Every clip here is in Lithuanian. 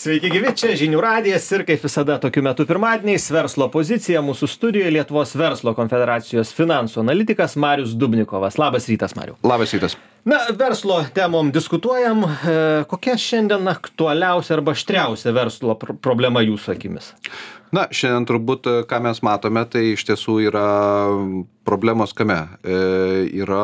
Sveiki gyvi, čia Žinių radijas ir kaip visada tokiu metu pirmadieniais verslo pozicija mūsų studijoje Lietuvos verslo konfederacijos finansų analitikas Marius Dubnikovas. Labas rytas, Mariu. Labas rytas. Na, verslo temom diskutuojam. Kokia šiandien aktualiausia arba aštriausia verslo problema jūsų akimis? Na, šiandien turbūt, ką mes matome, tai iš tiesų yra problemos kame. Yra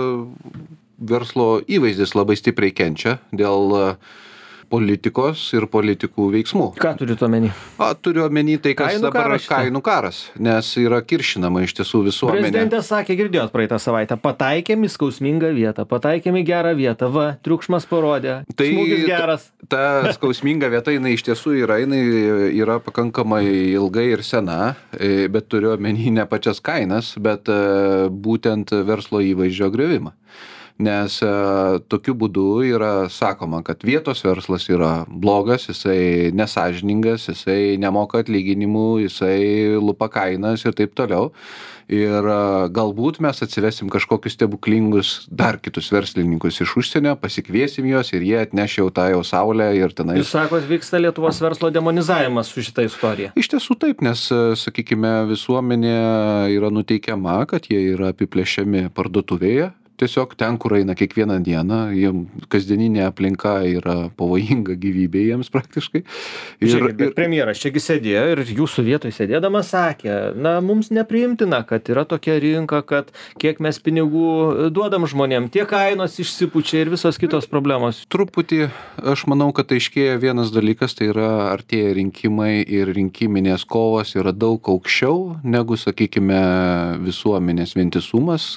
verslo įvaizdis labai stipriai kenčia dėl politikos ir politikų veiksmų. Ką turit omeny? Turiu omeny tai, kas dabar kainų karas, nes yra kiršinama iš tiesų visuomenė. Prezidentė sakė, girdėjot praeitą savaitę, pataikėm į skausmingą vietą, pataikėm į gerą vietą, va, triukšmas parodė, smūgis geras. Ta skausminga vieta, jinai iš tiesų yra pakankamai ilgai ir sena, bet turiu omeny ne pačias kainas, bet būtent verslo įvaizdžio griovimą. Nes tokiu būdu yra sakoma, kad vietos verslas yra blogas, jisai nesąžiningas, jisai nemoka atlyginimų, jisai lupa kainas ir taip toliau. Ir galbūt mes atsivesim kažkokius stebuklingus dar kitus verslininkus iš užsienio, pasikviesim juos ir jie atneš jau tą jau saulę ir tenai. Jūs sakot, vyksta Lietuvos verslo demonizavimas su šitą istoriją? Iš tiesų taip, nes, sakykime, visuomenė yra nuteikiama, kad jie yra apiplėšiami parduotuvėje. Tiesiog ten, kur eina kiekvieną dieną, jiems kasdieninė aplinka yra pavojinga gyvybė jiems praktiškai. Žiūrėkit, bet premjeras čiagi sėdėjo ir jūsų vietoj sėdėdamas sakė, na, mums nepriimtina, kad yra tokia rinka, kad kiek mes pinigų duodam žmonėm, tie kainos išsipučia ir visos kitos problemos. Truputį, aš manau, kad aiškėja vienas dalykas, tai yra artėja rinkimai ir rinkiminės kovos yra daug aukščiau negu, sakykime, visuomenės vientisumas,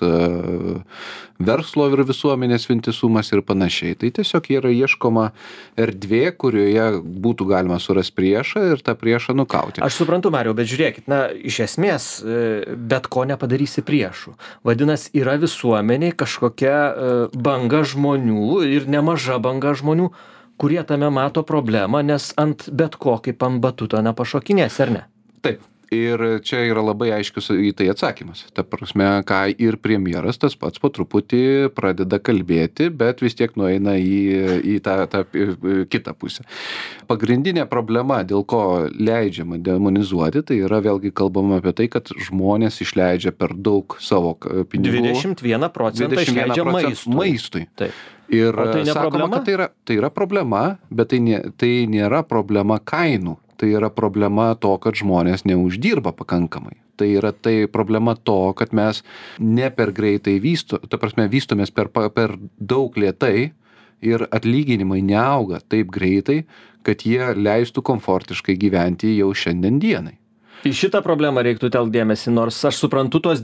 verslo ir visuomenės vientisumas ir panašiai. Tai tiesiog yra ieškoma erdvė, kurioje būtų galima surasti priešą ir tą priešą nukauti. Aš suprantu, Mariau, bet žiūrėkit, na, iš esmės, bet ko nepadarysi priešų. Vadinasi, yra visuomeniai kažkokia banga žmonių ir nemaža banga žmonių, kurie tame mato problemą, nes ant bet ko kaip ant batuto nepašokinės, ar ne? Taip. Ir čia yra labai aiškus į tai atsakymas. Ta prasme, ką ir premjeras tas pats po truputį pradeda kalbėti, bet vis tiek nueina į tą kitą pusę. Pagrindinė problema, dėl ko leidžiama demonizuoti, tai yra vėlgi kalbama apie tai, kad žmonės išleidžia per daug savo pinigų. 21% išleidžia maistui. Taip. Ir tai sakoma, kad tai yra problema, bet tai nėra problema kainų. Tai yra problema to, kad žmonės neuždirba pakankamai. Tai yra problema to, kad mes ne per greitai vystomės per daug lėtai ir atlyginimai neauga taip greitai, kad jie leistų komfortiškai gyventi jau šiandien dienai. Į šitą problemą reiktų telkt dėmesį, nors aš suprantu tuos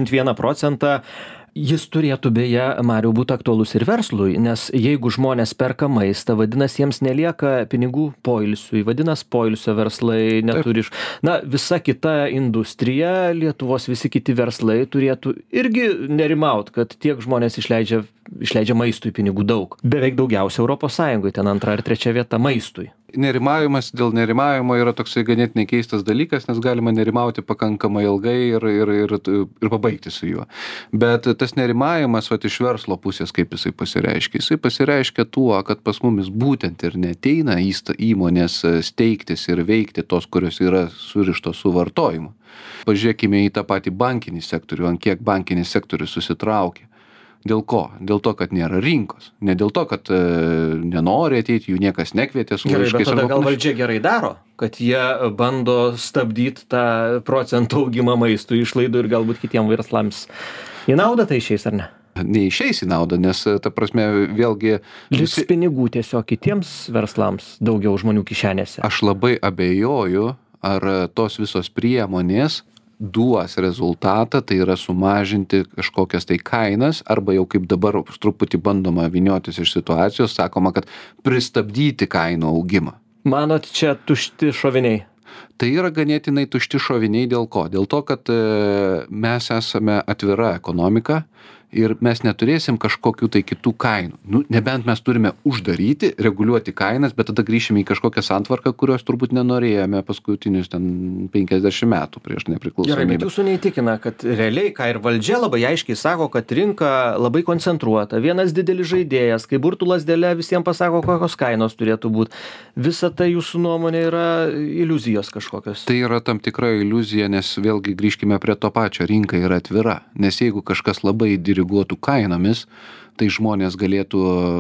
21%, jis turėtų beje, Mariau, būti aktualus ir verslui, nes jeigu žmonės perka maistą, vadinasi, jiems nelieka pinigų poilsiui, vadinasi, poilsio verslai neturi. Na, visa kita industrija, Lietuvos visi kiti verslai turėtų irgi nerimaut, kad tiek žmonės išleidžia maistui pinigų daug. Beveik daugiausia Europos Sąjungoje, ten 2 ar 3 vieta maistui. Nerimavimas dėl nerimavimo yra toksai ganėtinai keistas dalykas, nes galima nerimauti pakankamai ilgai ir pabaigti su juo. Bet tas nerimavimas iš verslo pusės, kaip jisai pasireiškia? Jisai pasireiškia tuo, kad pas mumis būtent ir neateina įmonės steigtis ir veikti tos, kurios yra surištos su vartojimu. Pažiūrėkime į tą patį bankinį sektorių, ant kiek bankinis sektorius susitraukia. Dėl ko? Dėl to, kad nėra rinkos. Ne dėl to, kad nenori ateiti, jų niekas nekvietė su laiškais. Gerai, bet tada gal valdžia gerai daro, kad jie bando stabdyti tą procentų augimą maistų išlaidų ir galbūt kitiems verslams. Į naudą tai išeis, ar ne? Neišeis į naudą, nes, ta prasme, vėlgi... Liks pinigų tiesiog kitiems verslams daugiau žmonių kišenėse. Aš labai abejoju, ar tos visos priemonės duos rezultatą, tai yra sumažinti kažkokias tai kainas, arba jau kaip dabar truputį bandoma vyniotis iš situacijos, sakoma, kad pristabdyti kainų augimą. Manot, čia tušti šoviniai? Tai yra ganėtinai tušti šoviniai dėl ko? Dėl to, kad mes esame atvira ekonomika ir mes neturėsim kažkokių tai kitų kainų. Nu, nebent mes turime uždaryti, reguliuoti kainas, bet tada grįšime į kažkokią santvarką, kurios turbūt nenorėjome paskutinius ten 50 metų prieš nepriklausomybę. Gerai, bet jūsų neįtikina, kad realiai, ką ir valdžia labai aiškiai sako, kad rinka labai koncentruota, vienas didelis žaidėjas, kai burtų lazdele visiems pasako, kokios kainos turėtų būti. Visa tai jūsų nuomonė yra iliuzijos kažkokios. Tai yra tam tikra iliuzija, nes vėlgi grįžkime prie to pačio, rinka yra atvira, nes jeigu kažkas labai diriguotų kainomis, tai žmonės galėtų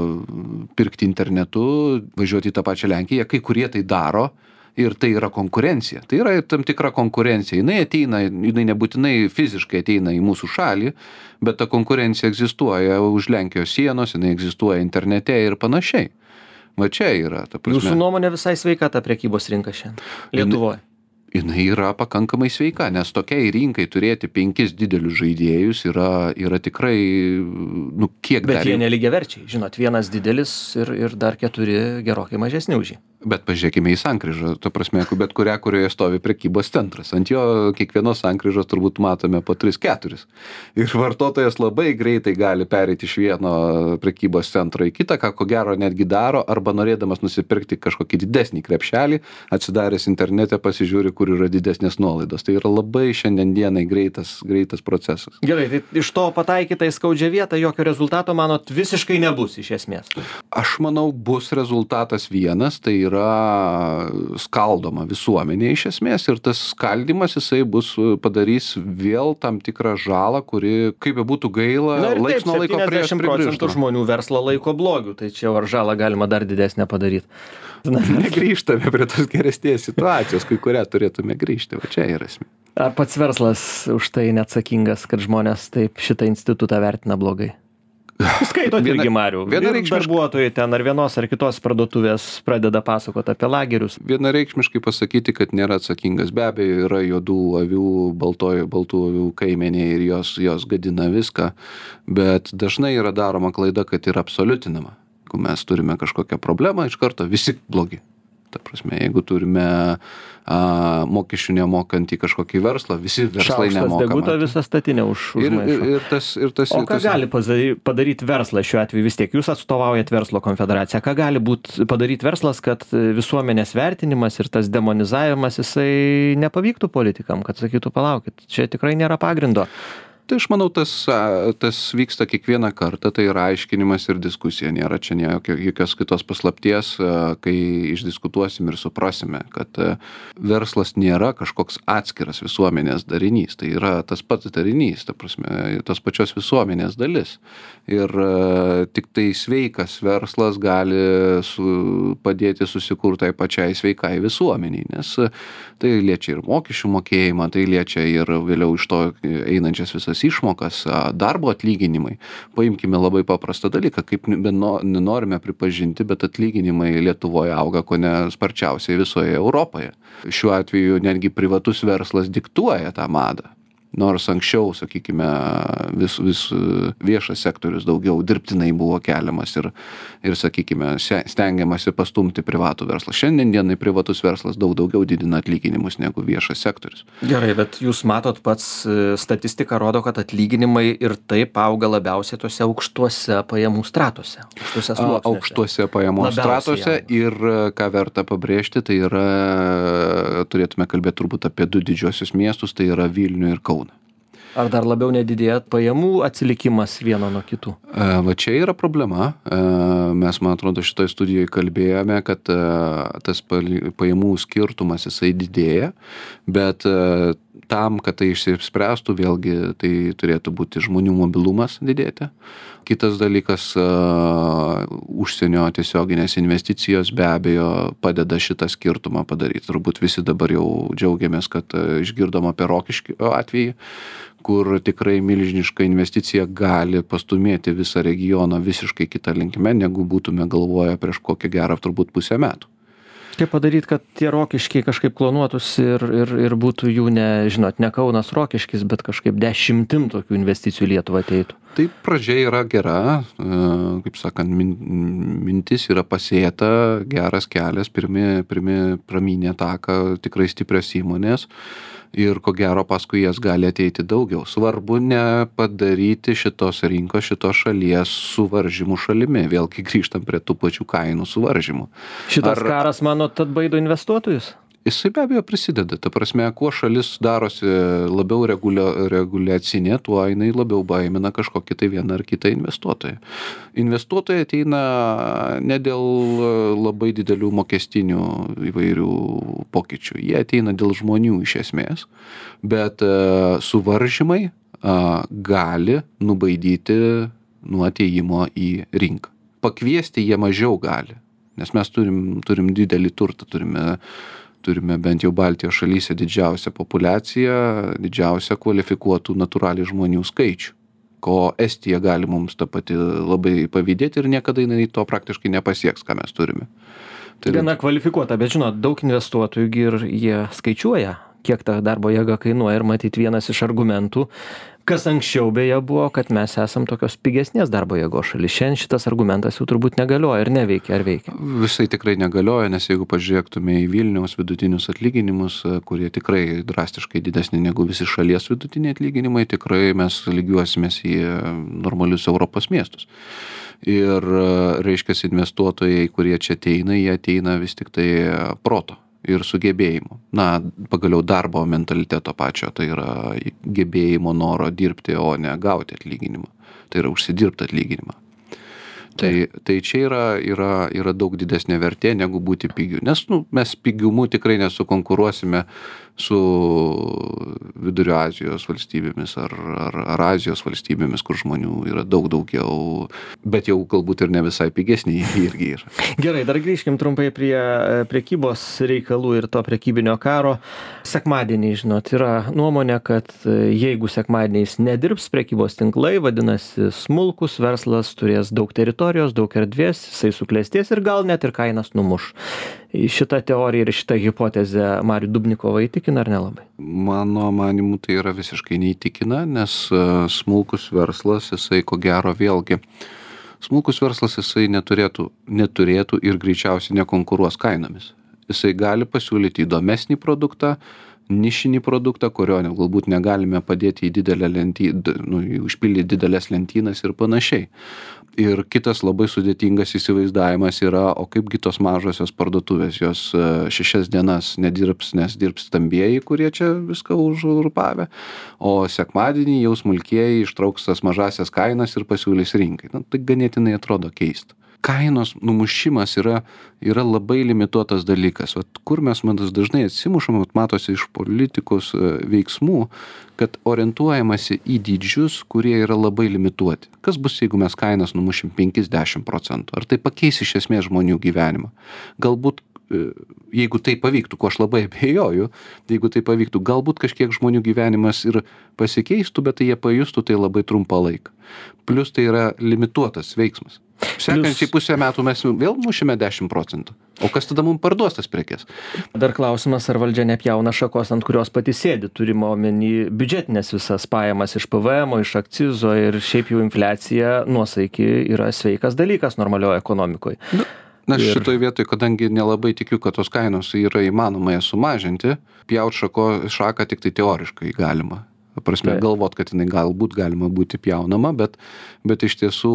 pirkti internetu, važiuoti į tą pačią Lenkiją, kai kurie tai daro ir tai yra konkurencija. Tai yra tam tikra konkurencija. Jinai nebūtinai fiziškai ateina į mūsų šalį, bet ta konkurencija egzistuoja už Lenkijos sienos, jinai egzistuoja internete ir panašiai. Va čia yra, ta prasme. Jūsų nuomonė visai sveika ta prekybos rinka šiandien Lietuvoje? Jinai yra pakankamai sveika, nes tokiai rinkai turėti 5 didelius žaidėjus yra tikrai, nu, kiek dar... Bet jie nelygiaverčiai, žinot, vienas didelis ir dar 4 gerokai mažesni už jį. Bet pažiūrėkime į sankryžą, ta prasme, bet kurią, kurioje stovi prekybos centras. Ant jo kiekvienos sankryžos turbūt matome po 3-4. Ir vartotojas labai greitai gali pereiti iš vieno prekybos centro į kitą, ką ko gero netgi daro, arba norėdamas nusipirkti kažkokį didesnį krepšelį, atsidaręs internete pasižiūri, kur yra didesnės nuolaidos. Tai yra labai šiandien dienai greitas procesas. Gerai, tai iš to pataikyta į skaudžią vietą jokio rezultato, manot, visiškai nebus iš esmės? Aš manau, bus rezultatas vienas, tai yra skaldoma visuomenė iš esmės ir tas skaldimas jisai padarys vėl tam tikrą žalą, kuri, kaip būtų gaila, laiks nuo laiko prieš 70% žmonių verslą laiko blogiu, tai čia ar žalą galima dar didesnę padaryti. Negrįžtame prie tos geresnės situacijos, kai kurią turėtume grįžti, va čia yra esmė. Ar pats verslas už tai neatsakingas, kad žmonės taip šitą institutą vertina blogai? Skaitot irgi, Marių, darbuotojai ten ar vienos ar kitos parduotuvės pradeda pasakoti apie lagerius. Vienareikšmiškai pasakyti, kad nėra atsakingas. Be abejo, yra juodų avių, baltų avių kaimenė ir jos gadina viską, bet dažnai yra daroma klaida, kad yra absoliutinama. Jeigu mes turime kažkokią problemą, iš karto visi blogi. Ta prasme, jeigu turime mokesčių nemokant į kažkokį verslą, visi verslai nemoka. Šaukštas deguto visą statinę ir tas. O ką gali padaryti verslas šiuo atveju? Vis tiek jūs atstovaujat verslo konfederaciją. Ką gali padaryti verslas, kad visuomenės vertinimas ir tas demonizavimas jisai nepavyktų politikam, kad sakytų, palaukit, čia tikrai nėra pagrindo? Tai aš manau, tas vyksta kiekvieną kartą, tai yra aiškinimas ir diskusija. Nėra čia jokios kitos paslapties, kai išdiskutuosim ir suprasime, kad verslas nėra kažkoks atskiras visuomenės darinys. Tai yra tas pats darinys, ta prasme, tos pačios visuomenės dalis. Ir tik tai sveikas verslas gali padėti susikurtai pačiai sveikai visuomeniai, nes tai liečia ir mokesčių mokėjimą, tai liečia ir vėliau iš to einančias visas išmokas, darbo atlyginimai. Paimkime labai paprastą dalyką, kaip nenorime pripažinti, bet atlyginimai Lietuvoje auga kone sparčiausiai visoje Europoje. Šiuo atveju netgi privatus verslas diktuoja tą madą. Nors anksčiau, sakykime, vis viešas sektorius daugiau dirbtinai buvo keliamas ir sakykime, stengiamasi pastumti privatų verslą. Šiandien dienai privatus verslas daugiau didina atlyginimus negu viešas sektorius. Gerai, bet jūs matot pats, statistika rodo, kad atlyginimai ir taip auga labiausiai tuose aukštuose pajamų stratuose. Aukštuose pajamų stratuose ir ką verta pabrėžti, tai yra, turėtume kalbėti turbūt apie 2 didžiosius miestus, tai yra Vilnių ir Kauną. Ar dar labiau nedidėja pajamų atsilikimas vieno nuo kitų? Va čia yra problema. Mes, man atrodo, šitoje studijoje kalbėjome, kad tas pajamų skirtumas jisai didėja, bet tam, kad tai išsispręstų, vėlgi tai turėtų būti žmonių mobilumas didėti. Kitas dalykas, užsienio tiesioginės investicijos be abejo padeda šitą skirtumą padaryti. Turbūt visi dabar jau džiaugiamės, kad išgirdom apie Rokiškio atvejį, kur tikrai milžiniška investicija gali pastumėti visą regioną visiškai kitą linkme, negu būtume galvoję prieš kokią gerą turbūt pusę metų. Kaip padaryti, kad tie Rokiškiai kažkaip klonuotųsi ir būtų jų ne Kaunas Rokiškis, bet kažkaip 10 tokių investicijų Lietuvą ateitų? Tai pradžia yra gera, kaip sakant, mintis yra pasėta, geras kelias, pirmi pramynė taką tikrai stiprios įmonės ir ko gero paskui jas gali ateiti daugiau. Svarbu nepadaryti šitos rinkos, šitos šalies suvaržymų šalimi. Vėlgi grįžtam prie tų pačių kainų suvaržymų. Šitas karas, manot, atbaido investuotojus? Jisai be abejo prisideda. Ta prasme, kuo šalis darosi labiau reguliacinė, tuo jinai labiau baimina kažkokį tai vieną ar kitą investuotoją. Investuotojai ateina ne dėl labai didelių mokestinių įvairių pokyčių. Jie ateina dėl žmonių iš esmės, bet suvaržymai gali nubaidyti nuo atėjimo į rinką. Pakviesti jie mažiau gali, nes mes turim didelį turtą, turime bent jau Baltijos šalyse didžiausią populiaciją, didžiausią kvalifikuotų natūraliai žmonių skaičių, ko Estija gali mums tą pati labai pavydėti ir niekada jinai to praktiškai nepasieks, ką mes turime. Gana kvalifikuota, bet žinot, daug investuotojų ir jie skaičiuoja, kiek ta darbo jėga kainuoja ir matyt vienas iš argumentų, kas anksčiau beje buvo, kad mes esam tokios pigesnės darbo jėgos šalis. Šiandien šitas argumentas jau turbūt negalioja ir neveikia, ar veikia? Visai tikrai negalioja, nes jeigu pažiūrėtume į Vilniaus vidutinius atlyginimus, kurie tikrai drastiškai didesni negu visi šalies vidutiniai atlyginimai, tikrai mes lygiuosimės į normalius Europos miestus. Ir reiškia investuotojai, kurie čia ateina, jie ateina vis tik tai proto ir sugebėjimo. Na, pagaliau darbo mentaliteto pačio, tai yra gebėjimo noro dirbti, o ne gauti atlyginimą. Tai yra užsidirbti atlyginimą. Tai čia yra daug didesnė vertė negu būti pigiu. Nes mes pigumu tikrai nesukonkuruosime su Vidurio Azijos valstybėmis ar Azijos valstybėmis, kur žmonių yra daug daugiau, bet jau galbūt ir ne visai pigesni irgi yra. Gerai, dar grįžkim trumpai prie prekybos reikalų ir to prekybinio karo. Sekmadienį, žinot, yra nuomonė, kad jeigu sekmadieniais nedirbs prekybos tinklai, vadinasi, smulkus verslas turės daug teritorijos, daug erdvės, jisai suklestės ir gal net ir kainas numuš. Šitą teoriją ir šitą hipotezę Marių Dubnikovą įtikina ar nelabai? Mano manimu tai yra visiškai neįtikina, nes smulkus verslas, jisai ko gero vėlgi, smulkus verslas jisai neturėtų ir greičiausiai nekonkuruos kainomis. Jisai gali pasiūlyti įdomesnį produktą, nišinį produktą, kurio galbūt negalime padėti į didelę užpildyti didelės lentynas ir panašiai. Ir kitas labai sudėtingas įsivaizdavimas yra, o kaipgi tos mažosios parduotuvės, jos 6 dienas nedirbs, nes dirbs stambieji, kurie čia viską užurpavę, o sekmadienį jau smulkieji ištrauks tas mažasias kainas ir pasiūlys rinkai. Tai ganėtinai atrodo keista. Kainos numušimas yra labai limituotas dalykas. Kur mes dažnai atsimušam, matosi iš politikos veiksmų, kad orientuojamasi į dydžius, kurie yra labai limituoti. Kas bus, jeigu mes kainas numušim 50%? Ar tai pakeis iš esmės žmonių gyvenimą? Galbūt, jeigu tai pavyktų, ko aš labai abejoju, jeigu tai pavyktų, galbūt kažkiek žmonių gyvenimas ir pasikeistų, bet tai jie pajustų tai labai trumpą laiką. Plius tai yra limituotas veiksmas. Sekančiai pusę metų mes vėl mušime 10%. O kas tada mums parduos tas prekes? Dar klausimas, ar valdžia nepjauna šakos, ant kurios pati sėdi, turima omeny biudžetinės visas pajamas iš PVM, iš akcizo ir šiaip jau infliacija nuosaiki yra sveikas dalykas normalioje ekonomikoje. Na, šitoj vietoj, kadangi nelabai tikiu, kad tos kainos yra įmanoma jas sumažinti, pjaut šaką tik tai teoriškai galima. Prasme, galvot, kad jinai galbūt galima būti pjaunama, bet iš tiesų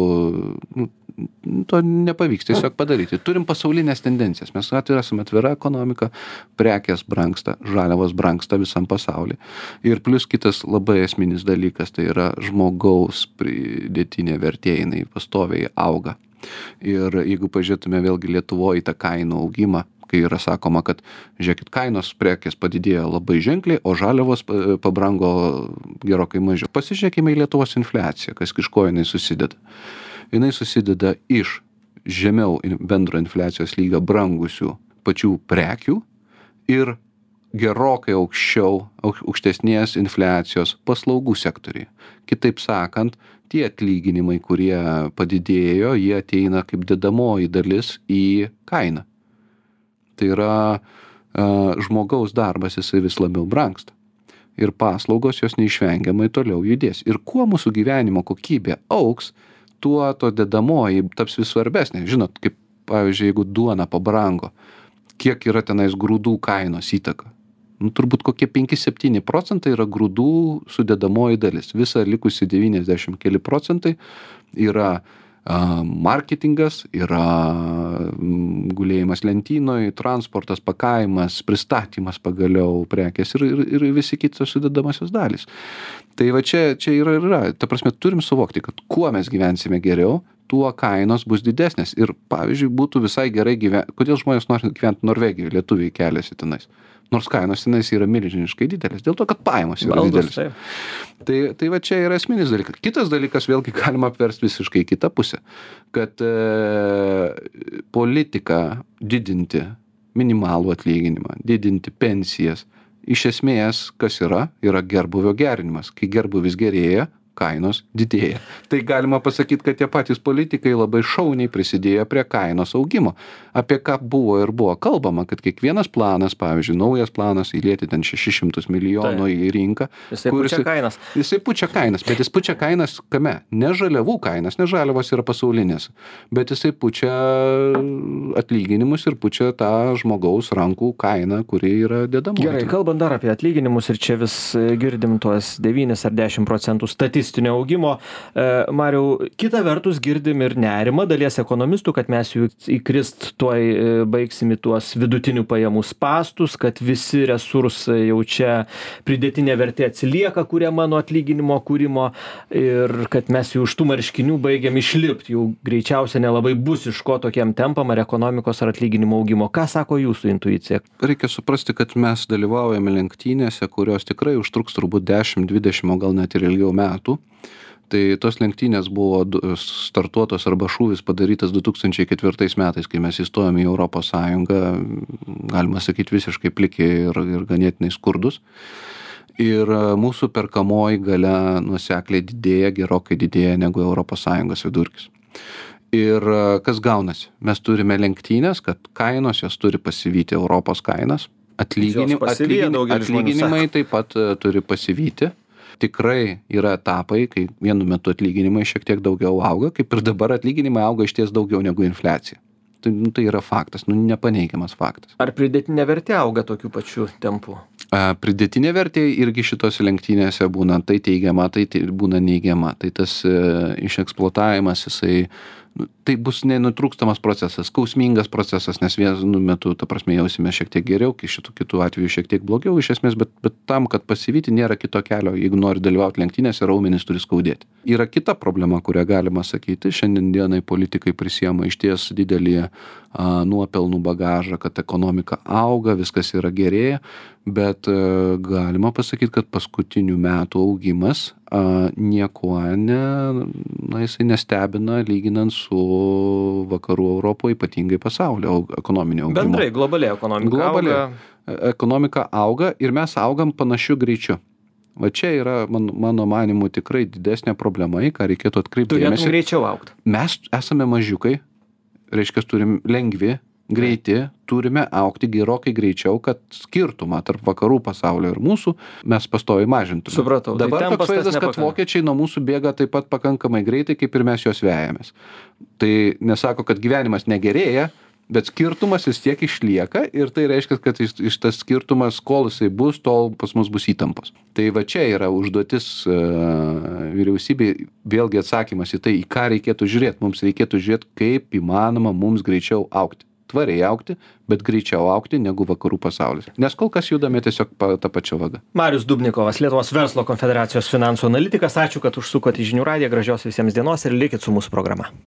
to nepavyks tiesiog padaryti. Turim pasaulinės tendencijas. Mes esame atvira ekonomika, prekės brangsta, žaliavos brangsta visam pasauly. Ir plus kitas labai esminis dalykas, tai yra žmogaus pridėtinė vertė, jinai pastoviai auga. Ir jeigu pažiūrėtume vėlgi Lietuvoje į tą kainų augimą, kai yra sakoma, kad žiūrėkit, kainos prekės padidėjo labai ženkliai, o žaliavos pabrango gerokai mažiau. Pasižiūrėkime į Lietuvos infliaciją, kas iš ko jinai susideda. Jinai susideda iš žemiau bendro infliacijos lygio brangusių pačių prekių ir gerokai aukštesnės infliacijos paslaugų sektoriai. Kitaip sakant, tie atlyginimai, kurie padidėjo, jie ateina kaip dedamoji dalis į kainą. Tai yra žmogaus darbas, jisai vis labiau brangsta. ir paslaugos jos neišvengiamai toliau judės. Ir kuo mūsų gyvenimo kokybė auks, tuo to dedamoji taps vis svarbesnė. Žinot, kaip pavyzdžiui, jeigu duona pabrango, kiek yra tenais grūdų kainos įtaka? Turbūt kokie 5-7% yra grūdų sudedamoji dalis. Visa likusi 90 keli procentai yra marketingas, yra gulėjimas lentynoj, transportas, pakavimas, pristatymas pagaliau prekės ir visi kitos sudedamosios dalys. Tai va čia yra. Ta prasme, turim suvokti, kad kuo mes gyvensime geriau, tuo kainos bus didesnės. Ir pavyzdžiui, būtų visai gerai gyventi. Kodėl žmonės nori gyventi Norvegijoje, lietuviai keliasi tenais? Nors kainos tenais yra milžiniškai didelės, dėl to, kad pajamos yra didelis. Tai va čia yra esminis dalykas. Kitas dalykas vėlgi galima apversti visiškai kitą pusę, kad politika didinti minimalų atlyginimą, didinti pensijas, iš esmės, kas yra gerbūvio gerinimas. Kai gerbūvis gerėja, kainos didėja. Tai galima pasakyti, kad tie patys politikai labai šauniai prisidėjo prie kainos augimo. Apie ką buvo kalbama, kad kiekvienas planas, pavyzdžiui, naujas planas įlieti ten 600 milijonų į rinką. Jisai pučia kainas. Jisai pučia kainas, bet jis pučia kainas kame? Ne žaliavų kainas, ne žaliavos yra pasaulinės, bet jisai pučia atlyginimus ir pučia tą žmogaus rankų kainą, kuri yra dedama. Gerai, kalbant dar apie atlyginimus ir čia vis girdim tuos 9 ar 10% statistinio augimo. Mariau, kita vertus girdim ir nerimą dalies ekonomistų, kad mes jų įkrist tuoj baigsim į tuos vidutinių pajamų spastus, kad visi resursai jau čia pridėtinė vertė atsilieka kuriama nuo atlyginimo kūrimo ir kad mes jau iš tų marškinių baigiam išlipti. Jau greičiausiai nelabai bus iš ko tokiam tempam ar ekonomikos ar atlyginimo augimo. Ką sako jūsų intuicija? Reikia suprasti, kad mes dalyvaujame lenktynėse, kurios tikrai užtruks turbūt 10, 20, o gal net ir ilgiau metų. Tai tos lenktynės buvo startuotos arba šūvis padarytas 2004 metais, kai mes įstojome į Europos Sąjungą, galima sakyti, visiškai pliki ir ganėtinai skurdus. Ir mūsų perkamoji galia nuosekliai didėja, gerokai didėja negu Europos Sąjungos vidurkis. Ir kas gaunasi? Mes turime lenktynės, kad kainos jos turi pasivyti Europos kainas, atlyginimai taip pat turi pasivyti. Tikrai yra etapai, kai vienu metu atlyginimai šiek tiek daugiau auga, kaip ir dabar atlyginimai auga išties daugiau negu infliacija. Tai yra faktas, nepaneigiamas faktas. Ar pridėtinė vertė auga tokiu pačiu tempu? Pridėtinė vertė irgi šitose lenktynėse būna tai teigiama, tai būna neigiama. Tai tas išeksploatavimas, tai bus nenutrūkstamas procesas, skausmingas procesas, nes vienu metu, ta prasme, jausime šiek tiek geriau, kitų atveju šiek tiek blogiau iš esmės, bet tam, kad pasivyti, nėra kito kelio. Jeigu nori dalyvauti lenktynėse, raumenys turi skaudėti. Yra kita problema, kurią galima sakyti. Šiandien dienai politikai prisiema išties didelį nuopelnų bagažą, kad ekonomika auga, viskas yra gerėja, bet galima pasakyti, kad paskutinių metų augimas niekuo jisai nestebina lyginant su vakarų Europoje, ypatingai pasaulio ekonominio augimo. Bendrai, globaliai ekonomika auga ir mes augam panašiu greičiu. Va čia yra, mano manimu, tikrai didesnė problema, į ką reikėtų atkreipti dėmesį. Turėtum greičiau augti. Mes esame mažiukai, reiškia, turim lengvi, greiti, turime augti gerokai greičiau, kad skirtumą tarp vakarų pasaulio ir mūsų mes pastoviai mažintume. Supratau. Dabar toks vaizdas, kad vokiečiai nuo mūsų bėga taip pat pakankamai greitai, kaip ir mes juos vejamės. Tai nesako, kad gyvenimas negerėja, bet skirtumas vis tiek išlieka ir tai reiškia, kad iš tas skirtumas, kol jisai bus, tol pas mus bus įtampos. Tai va čia yra užduotis vyriausybei, vėlgi atsakymas į tai, į ką reikėtų žiūrėti. Mums reikėtų žiūrėti, kaip įmanoma mums greičiau augti. Tvariai augti, bet greičiau augti negu vakarų pasaulis. Nes kol kas judame tiesiog tą pačią vagą. Marius Dubnikovas, Lietuvos verslo konfederacijos finansų analitikas. Ačiū, kad užsukote į Žinių radiją. Gražios visiems dienos ir likit su mūsų programa.